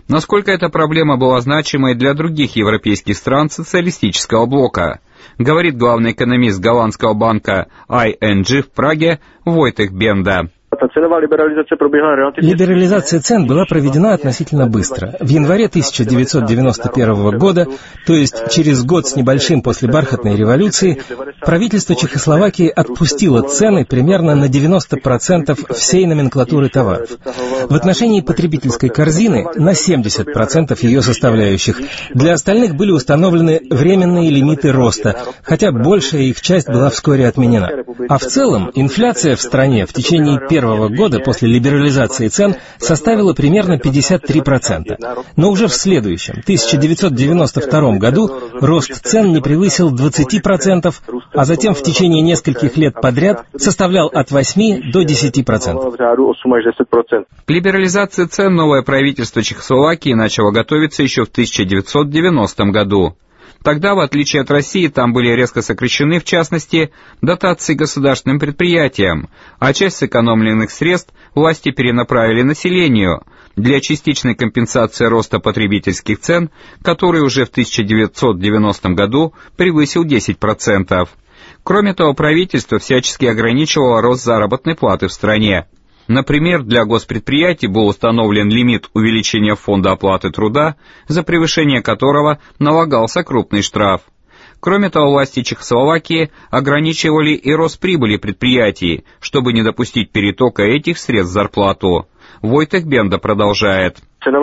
Насколько эта проблема была значимой для других европейских стран социалистического блока, говорит главный экономист голландского банка ING в Праге Войтех Бенда. Либерализация цен была проведена относительно быстро. В январе 1991 года, то есть через год с небольшим после бархатной революции, правительство Чехословакии отпустило цены примерно на 90% всей номенклатуры товаров. В отношении потребительской корзины на 70% ее составляющих. Для остальных были установлены временные лимиты роста, хотя большая их часть была вскоре отменена. А в целом инфляция в стране в течение первого года после либерализации цен составила примерно 53%. Но уже в следующем, 1992 году, рост цен не превысил 20%, а затем в течение нескольких лет подряд составлял от 8 до 10%. К либерализации цен новое правительство Чехословакии начало готовиться еще в 1990 году. Тогда, в отличие от России, там были резко сокращены, в частности, дотации государственным предприятиям, а часть сэкономленных средств власти перенаправили населению для частичной компенсации роста потребительских цен, который уже в 1990 году превысил 10%. Кроме того, правительство всячески ограничивало рост заработной платы в стране. Например, для госпредприятий был установлен лимит увеличения фонда оплаты труда, за превышение которого налагался крупный штраф. Кроме того, власти Чехословакии ограничивали и рост прибыли предприятий, чтобы не допустить перетока этих средств в зарплату. Войтех Бенда продолжает.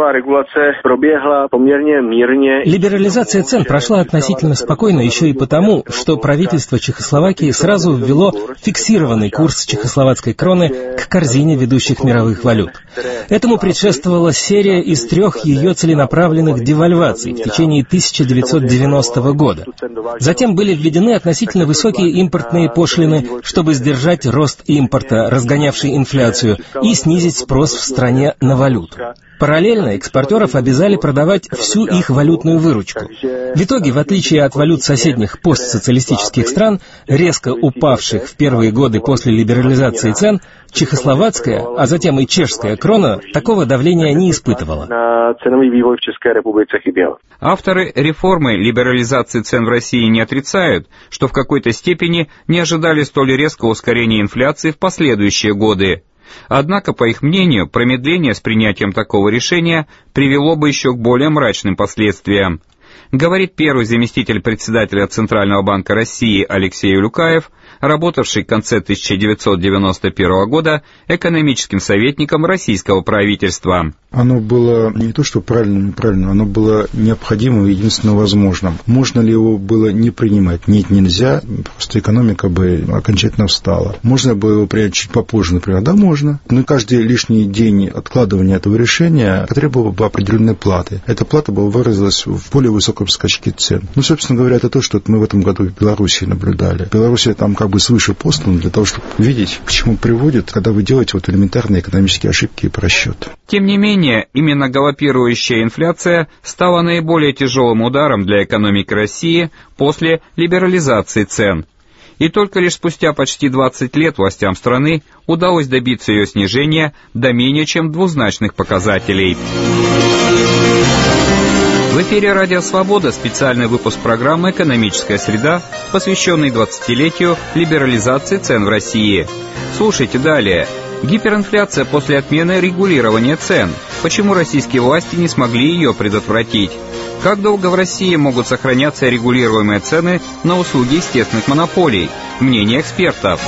Либерализация цен прошла относительно спокойно еще и потому, что правительство Чехословакии сразу ввело фиксированный курс чехословацкой кроны к корзине ведущих мировых валют. Этому предшествовала серия из 3 ее целенаправленных девальваций в течение 1990 года. Затем были введены относительно высокие импортные пошлины, чтобы сдержать рост импорта, разгонявший инфляцию, и снизить спрос в стране на валюту. Параллельно экспортеров обязали продавать всю их валютную выручку. В итоге, в отличие от валют соседних постсоциалистических стран, резко упавших в первые годы после либерализации цен, чехословацкая, а затем и чешская крона такого давления не испытывала. Авторы реформы либерализации цен в России не отрицают, что в какой-то степени не ожидали столь резкого ускорения инфляции в последующие годы. Однако, по их мнению, промедление с принятием такого решения привело бы еще к более мрачным последствиям. Говорит первый заместитель председателя Центрального банка России Алексей Улюкаев, работавший в конце 1991 года экономическим советником российского правительства. Оно было не то, что правильным, оно было необходимым и единственно возможным. Можно ли его было не принимать? Нет, нельзя, просто экономика бы окончательно встала. Можно было его принять чуть попозже, например? Да, можно. Но каждый лишний день откладывания этого решения потребовало бы определенной платы. Эта плата бы выразилась в более высоком скачке цен. Собственно говоря, это то, что мы в этом году в Беларуси наблюдали. В Беларуси там как бы свыше послано для того, чтобы видеть, к чему приводит, когда вы делаете элементарные экономические ошибки и просчеты. Тем не менее, именно галопирующая инфляция стала наиболее тяжелым ударом для экономики России после либерализации цен. И только лишь спустя почти 20 лет властям страны удалось добиться ее снижения до менее чем двузначных показателей. В эфире «Радио Свобода» специальный выпуск программы «Экономическая среда», посвященный 20-летию либерализации цен в России. Слушайте далее. Гиперинфляция после отмены регулирования цен. Почему российские власти не смогли ее предотвратить? Как долго в России могут сохраняться регулируемые цены на услуги естественных монополий? Мнение экспертов.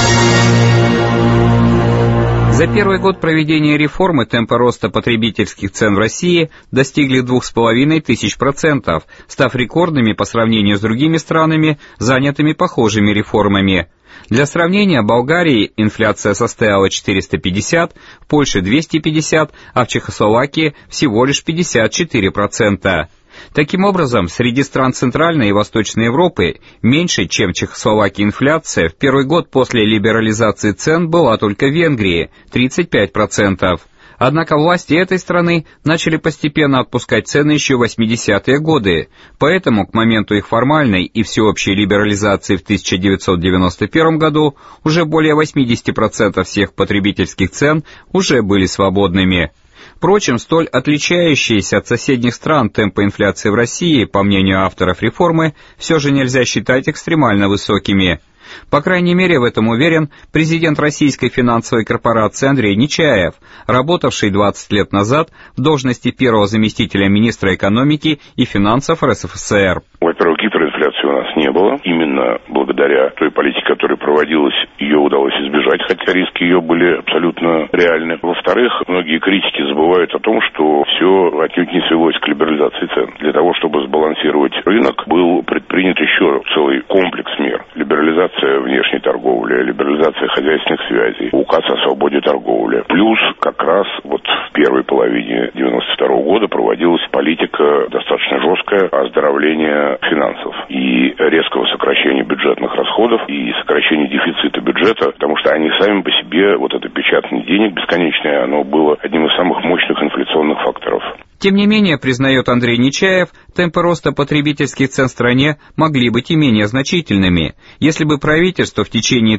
За первый год проведения реформы темпы роста потребительских цен в России достигли 2500%, став рекордными по сравнению с другими странами, занятыми похожими реформами. Для сравнения, в Болгарии инфляция составила 450, в Польше 250, а в Чехословакии всего лишь 54%. Таким образом, среди стран Центральной и Восточной Европы меньше, чем в Чехословакии, инфляция в первый год после либерализации цен была только в Венгрии – 35%. Однако власти этой страны начали постепенно отпускать цены еще в 80-е годы, поэтому к моменту их формальной и всеобщей либерализации в 1991 году уже более 80% всех потребительских цен уже были свободными. Впрочем, столь отличающиеся от соседних стран темпы инфляции в России, по мнению авторов реформы, все же нельзя считать экстремально высокими. По крайней мере, в этом уверен президент Российской финансовой корпорации Андрей Нечаев, работавший 20 лет назад в должности первого заместителя министра экономики и финансов РСФСР. Во-первых, гиперинфляции у нас не было. Именно благодаря той политике, которая проводилась, ее удалось избежать, хотя риски ее были абсолютно реальны. Во-вторых, многие критики забывают о том, что все отнюдь не свелось к либерализации цен. Для того, чтобы сбалансировать рынок, был предпринят еще целый комплекс мер. Либерализация внешней торговли, либерализация хозяйственных связей, указ о свободе торговли. Плюс как раз вот в первой половине 1992 года проводилась политика достаточно жесткая оздоровления финансов и резкого сокращения бюджетных расходов и сокращения дефицита бюджета, потому что они сами по себе, вот это печатание денег бесконечное, оно было одним из самых мощных инфляционных факторов. Тем не менее, признает Андрей Нечаев, темпы роста потребительских цен в стране могли быть и менее значительными, если бы правительство в течение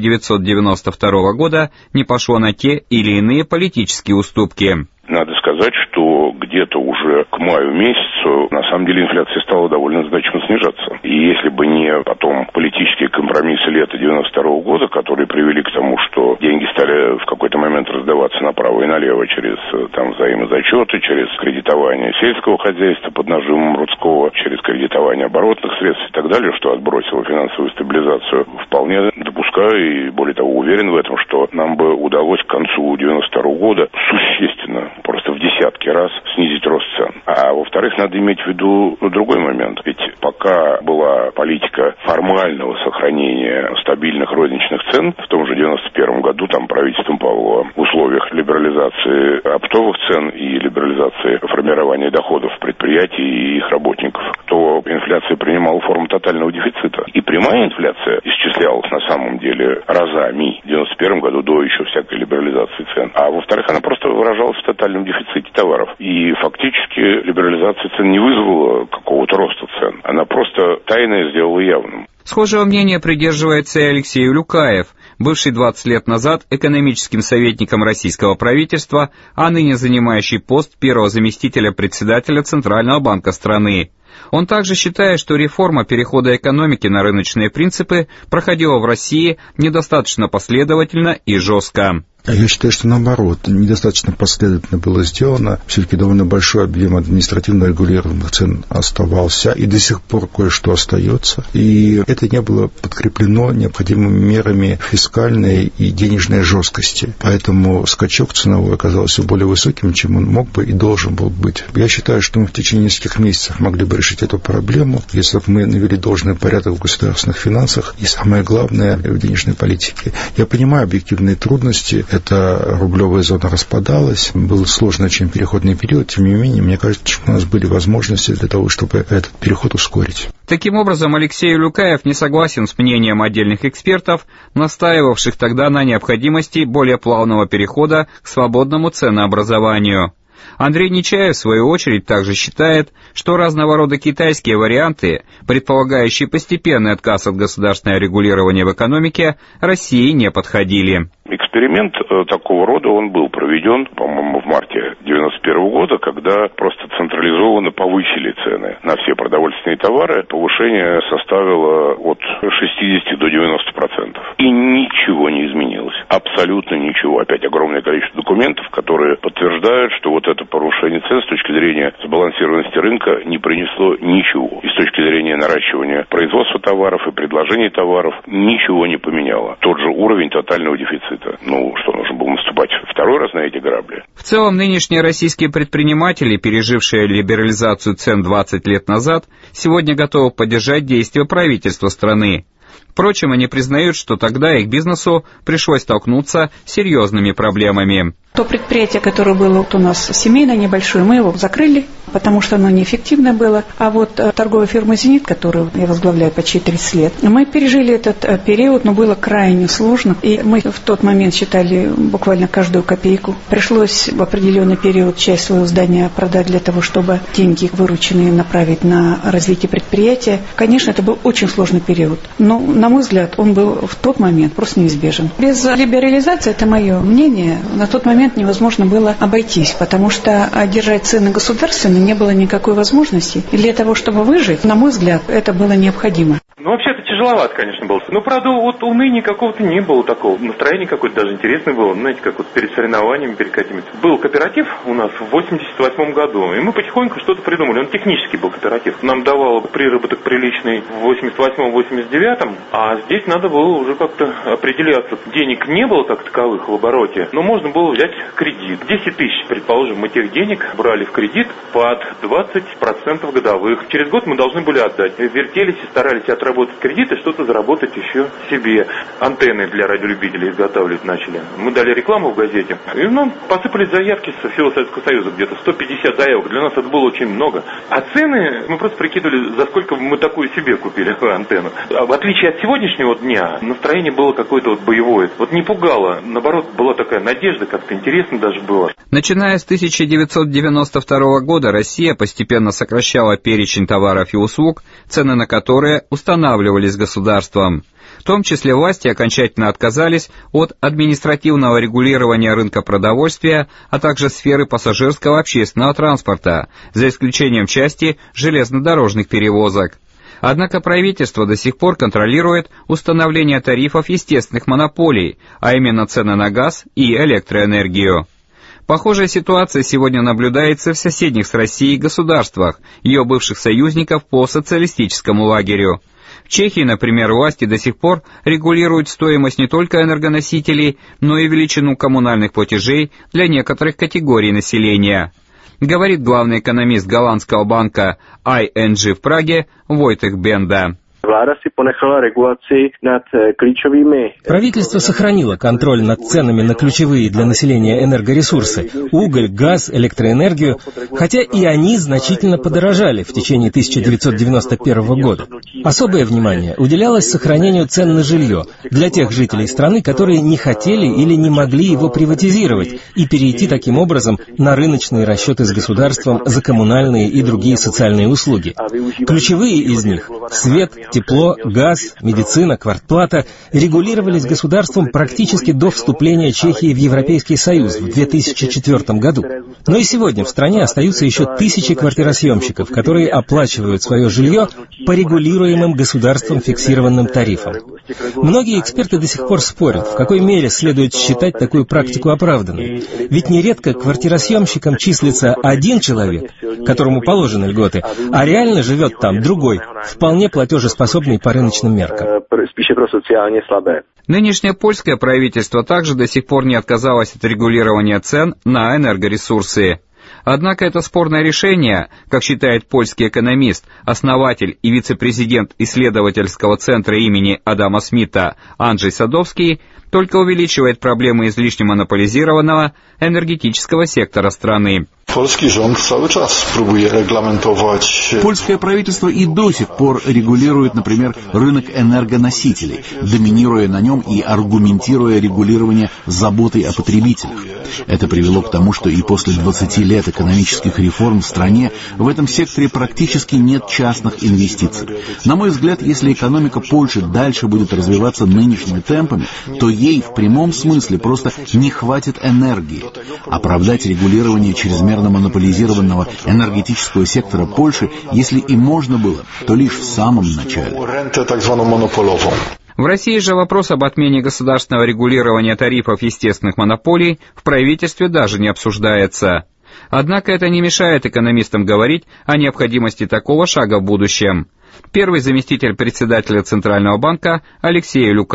1992 года не пошло на те или иные политические уступки. Надо сказать, что где-то уже к маю месяцу, на самом деле, инфляция стала довольно значимо снижаться. И если бы не потом политические компромиссы лета 92 года, которые привели к тому, что деньги стали в какой-то момент раздаваться направо и налево через там взаимозачеты, через кредитование сельского хозяйства под нажимом Рудского, через кредитование оборотных средств и так далее, что отбросило финансовую стабилизацию, вполне допускаю и, более того, уверен в этом, что нам бы удалось к концу 92 года существенно, просто в десятки раз снизить рост цен. А во-вторых, надо иметь в виду другой момент. Ведь пока была политика формального сохранения стабильных розничных цен, в том же 91 году там правительством Павлова в условиях либерализации оптовых цен и либерализации формирования доходов предприятий и их работников, то инфляция принимала форму тотального дефицита. И прямая инфляция исчислялась на самом деле разами в 91 году до еще всякой либерализации цен. А во-вторых, она просто выражалась в тотальном дефиците товаров. И фактически либерализация цен не вызвала какого-то роста цен. Она просто тайно сделала явным. Схожего мнения придерживается и Алексей Улюкаев, бывший 20 лет назад экономическим советником российского правительства, а ныне занимающий пост первого заместителя председателя Центрального банка страны. Он также считает, что реформа перехода экономики на рыночные принципы проходила в России недостаточно последовательно и жестко. Я считаю, что наоборот, недостаточно последовательно было сделано. Все-таки довольно большой объем административно регулируемых цен оставался, и до сих пор кое-что остается. И это не было подкреплено необходимыми мерами фискальной и денежной жесткости. Поэтому скачок ценовой оказался более высоким, чем он мог бы и должен был быть. Я считаю, что мы в течение нескольких месяцев могли бы решить эту проблему, если бы мы навели должный порядок в государственных финансах и, самое главное, в денежной политике. Я понимаю объективные трудности. Эта рублевая зона распадалась, был сложный очень переходный период, тем не менее, мне кажется, что у нас были возможности для того, чтобы этот переход ускорить. Таким образом, Алексей Улюкаев не согласен с мнением отдельных экспертов, настаивавших тогда на необходимости более плавного перехода к свободному ценообразованию. Андрей Нечаев, в свою очередь, также считает, что разного рода китайские варианты, предполагающие постепенный отказ от государственного регулирования в экономике, России не подходили. Эксперимент такого рода, он был проведен, по-моему, в марте 1991 года, когда просто централизованно повысили цены на все продовольственные товары. Повышение составило от 60 до 90%. И ничего не изменилось. Абсолютно ничего. Опять огромное количество документов, которые подтверждают, что вот это повышение цен с точки зрения сбалансированности рынка не принесло ничего. И с точки зрения наращивания производства товаров и предложения товаров ничего не поменяло. Тот же уровень тотального дефицита. Ну, что, нужно было наступать второй раз на эти грабли? В целом, нынешние российские предприниматели, пережившие либерализацию цен 20 лет назад, сегодня готовы поддержать действия правительства страны. Впрочем, они признают, что тогда их бизнесу пришлось столкнуться с серьезными проблемами. То предприятие, которое было у нас семейное, небольшое, мы его закрыли. потому что оно неэффективно было. А вот торговая фирма «Зенит», которую я возглавляю почти 30 лет, мы пережили этот период, но было крайне сложно. И мы в тот момент считали буквально каждую копейку. Пришлось в определенный период часть своего здания продать для того, чтобы деньги вырученные направить на развитие предприятия. Конечно, это был очень сложный период. Но, на мой взгляд, он был в тот момент просто неизбежен. Без либерализации, это мое мнение, на тот момент невозможно было обойтись, потому что держать цены государственно не было никакой возможности. И для того, чтобы выжить, на мой взгляд, это было необходимо. Ну, вообще-то тяжеловато, конечно, было. Но, правда, вот уныния какого-то не было такого. Настроение какое-то даже интересное было. Знаете, как вот перед соревнованиями, перед какими-то. Был кооператив у нас в 88 году, и мы потихоньку что-то придумали. Он технический был кооператив. Нам давал приработок приличный в 88-89, а здесь надо было уже как-то определяться. Денег не было как таковых в обороте, но можно было взять кредит. 10 тысяч, предположим, мы тех денег брали в кредит под 20% годовых. Через год мы должны были отдать. Вертелись и старались отработать кредит и что-то заработать еще себе. Антенны для радиолюбителей изготавливать начали. Мы дали рекламу в газете, и нам посыпались заявки со всего Советского Союза, где-то 150 заявок. Для нас это было очень много. А цены мы просто прикидывали, за сколько мы такую себе купили антенну. В отличие от сегодняшнего дня, настроение было какое-то вот боевое. Вот не пугало, наоборот, была такая надежда, как-то интересно даже было. Начиная с 1992 года Россия постепенно сокращала перечень товаров и услуг, цены на которые устанавливались государством. В том числе власти окончательно отказались от административного регулирования рынка продовольствия, а также сферы пассажирского общественного транспорта, за исключением части железнодорожных перевозок. Однако правительство до сих пор контролирует установление тарифов естественных монополий, а именно цены на газ и электроэнергию. Похожая ситуация сегодня наблюдается в соседних с Россией государствах, ее бывших союзников по социалистическому лагерю. В Чехии, например, власти до сих пор регулируют стоимость не только энергоносителей, но и величину коммунальных платежей для некоторых категорий населения. Говорит главный экономист голландского банка ING в Праге Войтех Бенда. Правительство сохранило контроль над ценами на ключевые для населения энергоресурсы – уголь, газ, электроэнергию, хотя и они значительно подорожали в течение 1991 года. Особое внимание уделялось сохранению цен на жилье для тех жителей страны, которые не хотели или не могли его приватизировать и перейти таким образом на рыночные расчеты с государством за коммунальные и другие социальные услуги. Ключевые из них – свет, тепло, газ, медицина, квартплата регулировались государством практически до вступления Чехии в Европейский Союз в 2004 году. Но и сегодня в стране остаются еще тысячи квартиросъемщиков, которые оплачивают свое жилье по регулируемым государством фиксированным тарифам. Многие эксперты до сих пор спорят, в какой мере следует считать такую практику оправданной. Ведь нередко квартиросъемщиком числится один человек, которому положены льготы, а реально живет там другой, вполне платежеспособный по рыночным меркам. Нынешнее польское правительство также до сих пор не отказалось от регулирования цен на энергоресурсы. Однако это спорное решение, как считает польский экономист, основатель и вице-президент исследовательского центра имени Адама Смита Анджей Садовский, только увеличивает проблемы излишне монополизированного энергетического сектора страны. Польское правительство и до сих пор регулирует, например, рынок энергоносителей, доминируя на нем и аргументируя регулирование заботой о потребителях. Это привело к тому, что и после 20 лет экономических реформ в стране в этом секторе практически нет частных инвестиций. На мой взгляд, если экономика Польши дальше будет развиваться нынешними темпами, то ей в прямом смысле просто не хватит энергии. Оправдать регулирование чрезмерно монополизированного энергетического сектора Польши, если и можно было, то лишь в самом начале. В России же вопрос об отмене государственного регулирования тарифов естественных монополий в правительстве даже не обсуждается. Однако это не мешает экономистам говорить о необходимости такого шага в будущем. Первый заместитель председателя Центрального банка Алексей Люкаев.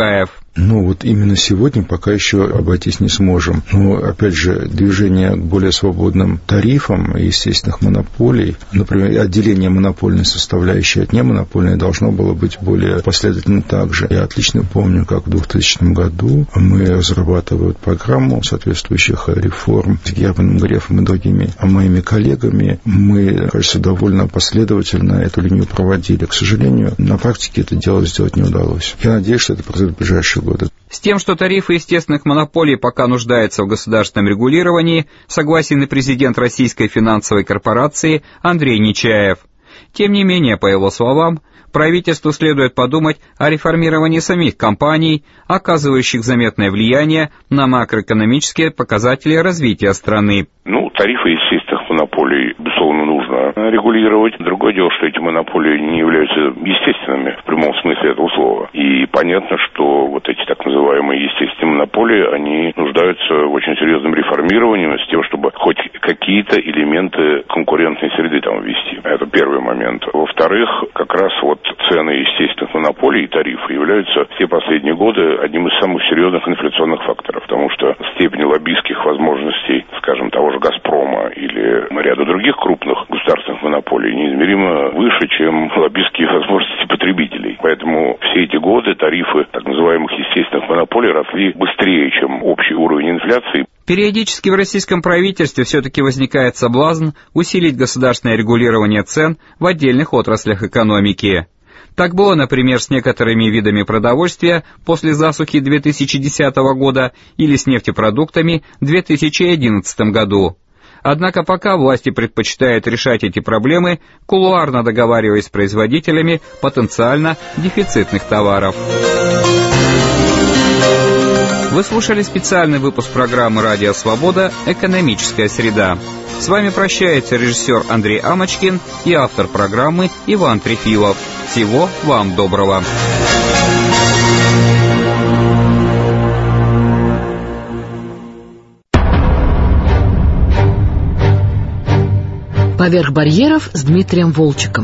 Ну, вот именно сегодня пока еще обойтись не сможем. Но, опять же, движение к более свободным тарифам и естественных монополий, например, отделение монопольной составляющей от немонопольной должно было быть более последовательно также. Я отлично помню, как в 2000 году мы разрабатывали программу соответствующих реформ с Германом Грефом и другими моими коллегами. Мы, кажется, довольно последовательно эту линию проводили. К сожалению, на практике это дело сделать не удалось. Я надеюсь, что это произойдет в ближайшие годы. С тем, что тарифы естественных монополий пока нуждаются в государственном регулировании, согласен и президент Российской финансовой корпорации Андрей Нечаев. Тем не менее, по его словам, правительству следует подумать о реформировании самих компаний, оказывающих заметное влияние на макроэкономические показатели развития страны. Тарифы естественных монополий, безусловно, нужно регулировать. Другое дело, что эти монополии не являются естественными в прямом смысле этого слова. И понятно, что вот эти так называемые естественные монополии, они нуждаются в очень серьезном реформировании с тем, чтобы хоть какие-то элементы конкурентной среды там ввести. Это первый момент. Во-вторых, как раз вот цены естественных монополий и тарифы являются все последние годы одним из самых серьезных инфляционных факторов, потому что степень лоббистских возможностей, скажем, того же «Газпрома» или ряда других крупных государственных монополий неизмеримо выше, чем лоббистские возможности потребителей. Поэтому все эти годы тарифы так называемых естественных монополий росли быстрее, чем общий уровень инфляции. Периодически в российском правительстве все-таки возникает соблазн усилить государственное регулирование цен в отдельных отраслях экономики. Так было, например, с некоторыми видами продовольствия после засухи 2010 года или с нефтепродуктами в 2011 году. Однако пока власти предпочитают решать эти проблемы, кулуарно договариваясь с производителями потенциально дефицитных товаров. Вы слушали специальный выпуск программы «Радио Свобода. Экономическая среда». С вами прощается режиссер Андрей Амочкин и автор программы Иван Трефилов. Всего вам доброго. «Поверх барьеров» с Дмитрием Волчеком.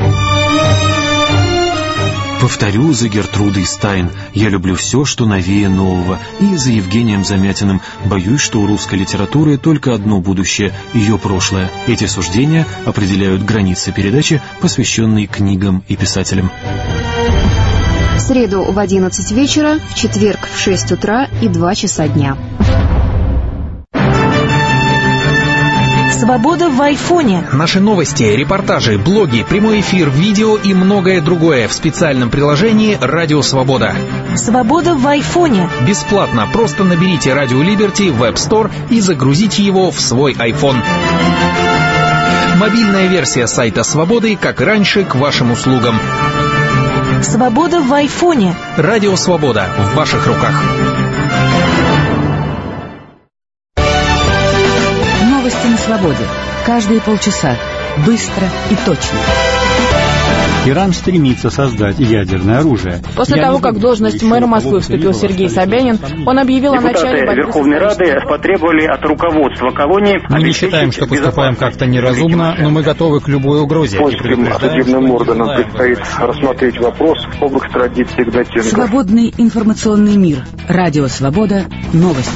Повторю за Гертрудой Стайн: я люблю все, что новее нового. И за Евгением Замятиным: боюсь, что у русской литературы только одно будущее — ее прошлое. Эти суждения определяют границы передачи, посвященной книгам и писателям. В среду в 11 вечера, в четверг в 6 утра и 2 часа дня. Свобода в айфоне. Наши новости, репортажи, блоги, прямой эфир, видео и многое другое в специальном приложении «Радио Свобода». Свобода в айфоне. Бесплатно. Просто наберите «Радио Либерти» в App Store и загрузите его в свой iPhone. Мобильная версия сайта «Свободы», как и раньше, к вашим услугам. Свобода в айфоне. «Радио Свобода» в ваших руках. Новости на свободе. Каждые полчаса. Быстро и точно. Иран стремится создать ядерное оружие. После того, как в должность мэра Москвы вступил Сергей Собянин, он объявил о начале борьбы. Верховной Рады потребовали от руководства колонии... Мы не считаем, что поступаем как-то неразумно, но мы готовы к любой угрозе. Польским судебным органам предстоит рассмотреть вопрос об экстрадиции Гнатенко. Свободный информационный мир. Радио Свобода. Новости.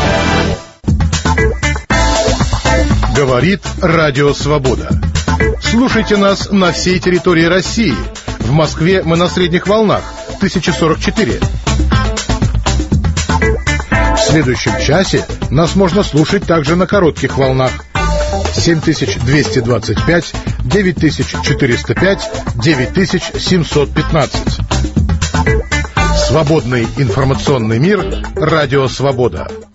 Говорит Радио Свобода. Слушайте нас на всей территории России. В Москве мы на средних волнах 1044. В следующем часе нас можно слушать также на коротких волнах 7225, 9405, 9715. Свободный информационный мир. Радио Свобода.